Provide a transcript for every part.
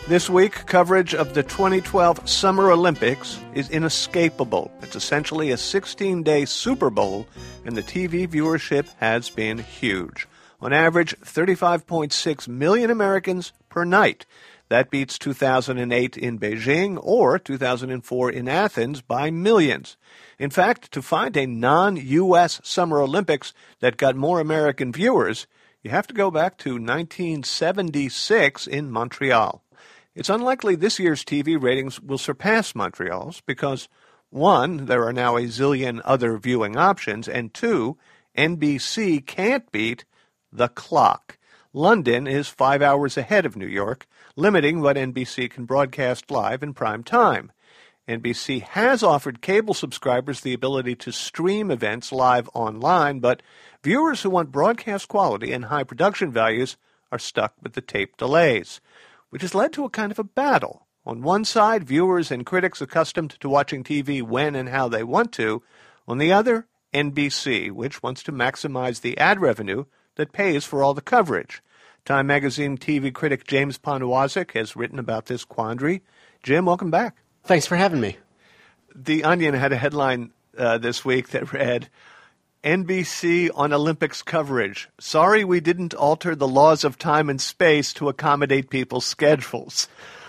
This week, coverage of the 2012 Summer Olympics is inescapable. It's essentially a 16-day Super Bowl, and the TV viewership has been huge. On average, 35.6 million Americans per night. That beats 2008 in Beijing or 2004 in Athens by millions. In fact, to find a non-U.S. Summer Olympics that got more American viewers, you have to go back to 1976 in Montreal. It's unlikely this year's TV ratings will surpass Montreal's because, one, there are now a zillion other viewing options, and two, NBC can't beat the clock. London is 5 hours ahead of New York, limiting what NBC can broadcast live in prime time. NBC has offered cable subscribers the ability to stream events live online, but viewers who want broadcast quality and high production values are stuck with the tape delays, which has led to a kind of a battle. On one side, viewers and critics accustomed to watching TV when and how they want to. On the other, NBC, which wants to maximize the ad revenue that pays for all the coverage. Time magazine TV critic James Poniewozik has written about this quandary. Jim, welcome back. Thanks for having me. The Onion had a headline this week that read, NBC on Olympics coverage. Sorry we didn't alter the laws of time and space to accommodate people's schedules.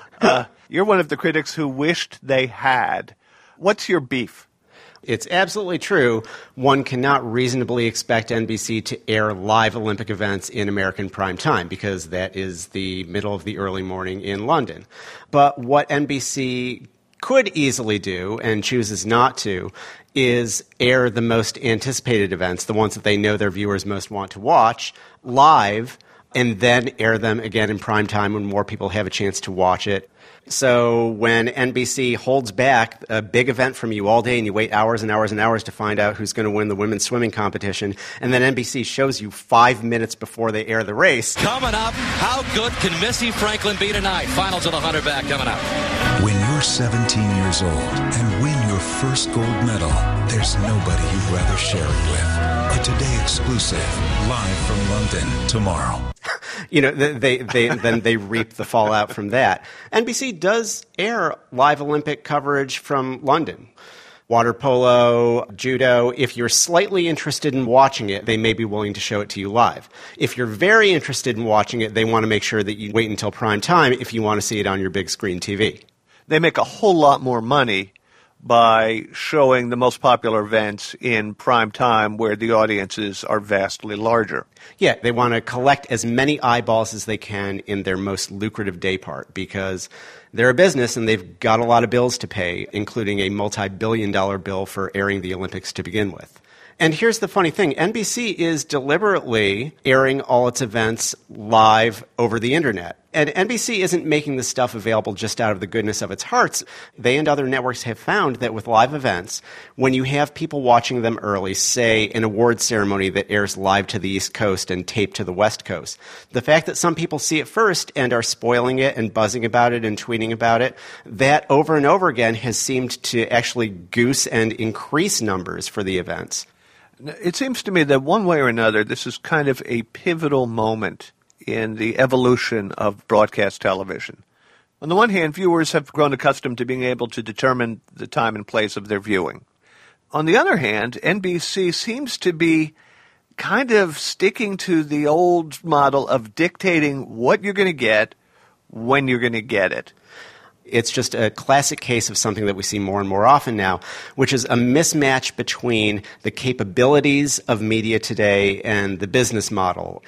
You're one of the critics who wished they had. What's your beef? It's absolutely true. One cannot reasonably expect NBC to air live Olympic events in American prime time because that is the middle of the early morning in London. But what NBC could easily do and chooses not to is air the most anticipated events, the ones that they know their viewers most want to watch, live, and then air them again in prime time when more people have a chance to watch it. So when NBC holds back a big event from you all day and you wait hours and hours and hours to find out who's going to win the women's swimming competition, and then NBC shows you 5 minutes before they air the race. Coming up, how good can Missy Franklin be tonight? Finals of the 100 back coming up. When you're 17 years old and win your first gold medal, there's nobody you'd rather share it with. A Today exclusive, live from London tomorrow. You know, they reap the fallout from that. NBC does air live Olympic coverage from London. Water polo, judo. If you're slightly interested in watching it, they may be willing to show it to you live. If you're very interested in watching it, they want to make sure that you wait until prime time if you want to see it on your big screen TV. They make a whole lot more money by showing the most popular events in prime time where the audiences are vastly larger. Yeah, they want to collect as many eyeballs as they can in their most lucrative day part because they're a business and they've got a lot of bills to pay, including a multi-billion-dollar bill for airing the Olympics to begin with. And here's the funny thing. NBC is deliberately airing all its events live over the internet. And NBC isn't making this stuff available just out of the goodness of its hearts. They and other networks have found that with live events, when you have people watching them early, say an awards ceremony that airs live to the East Coast and taped to the West Coast, the fact that some people see it first and are spoiling it and buzzing about it and tweeting about it, that over and over again has seemed to actually goose and increase numbers for the events. It seems to me that one way or another, this is kind of a pivotal moment in the evolution of broadcast television. On the one hand, viewers have grown accustomed to being able to determine the time and place of their viewing. On the other hand, NBC seems to be kind of sticking to the old model of dictating what you're going to get when you're going to get it. It's just a classic case of something that we see more and more often now, which is a mismatch between the capabilities of media today and the business model.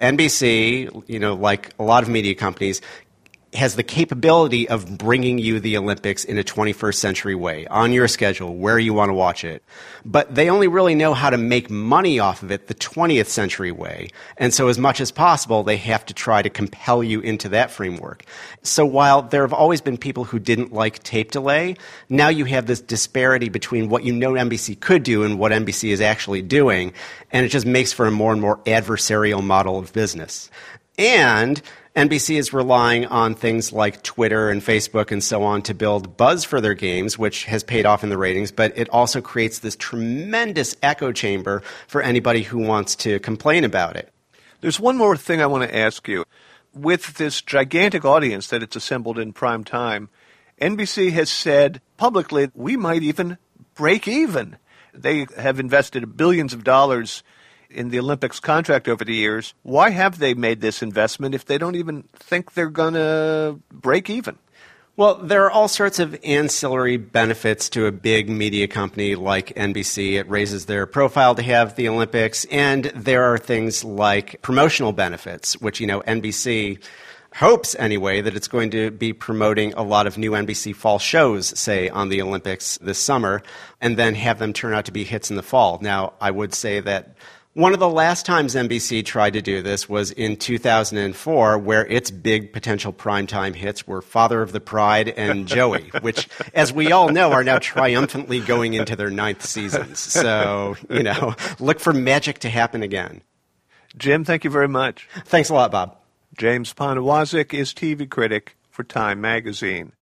NBC, like a lot of media companies, has the capability of bringing you the Olympics in a 21st century way, on your schedule, where you want to watch it. But they only really know how to make money off of it the 20th century way. And so as much as possible, they have to try to compel you into that framework. So while there have always been people who didn't like tape delay, now you have this disparity between what you know NBC could do and what NBC is actually doing. And it just makes for a more and more adversarial model of business. And NBC is relying on things like Twitter and Facebook and so on to build buzz for their games, which has paid off in the ratings, but it also creates this tremendous echo chamber for anybody who wants to complain about it. There's one more thing I want to ask you. with this gigantic audience that it's assembled in prime time, NBC has said publicly we might even break even. They have invested billions of dollars in the Olympics contract over the years. Why have they made this investment if they don't even think they're going to break even? Well, there are all sorts of ancillary benefits to a big media company like NBC. It raises their profile to have the Olympics, and there are things like promotional benefits, which, NBC hopes anyway that it's going to be promoting a lot of new NBC fall shows, say, on the Olympics this summer, and then have them turn out to be hits in the fall. Now, I would say that one of the last times NBC tried to do this was in 2004, where its big potential primetime hits were Father of the Pride and Joey, which, as we all know, are now triumphantly going into their 9th seasons. So, look for magic to happen again. Jim, thank you very much. Thanks a lot, Bob. James Poniewozik is TV critic for Time Magazine.